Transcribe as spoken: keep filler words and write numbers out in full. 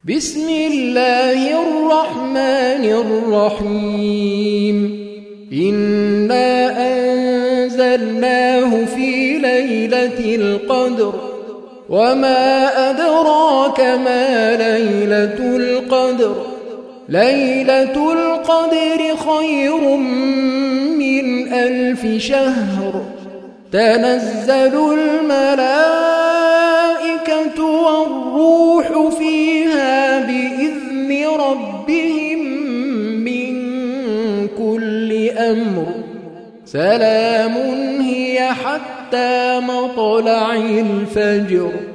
بسم الله الرحمن الرحيم إنا أنزلناه في ليلة القدر وما أدراك ما ليلة القدر ليلة القدر خير من ألف شهر تنزل الملائكة والروح فيها بإذن ربهم من كل أمر سلام هي حتى مطلع الفجر.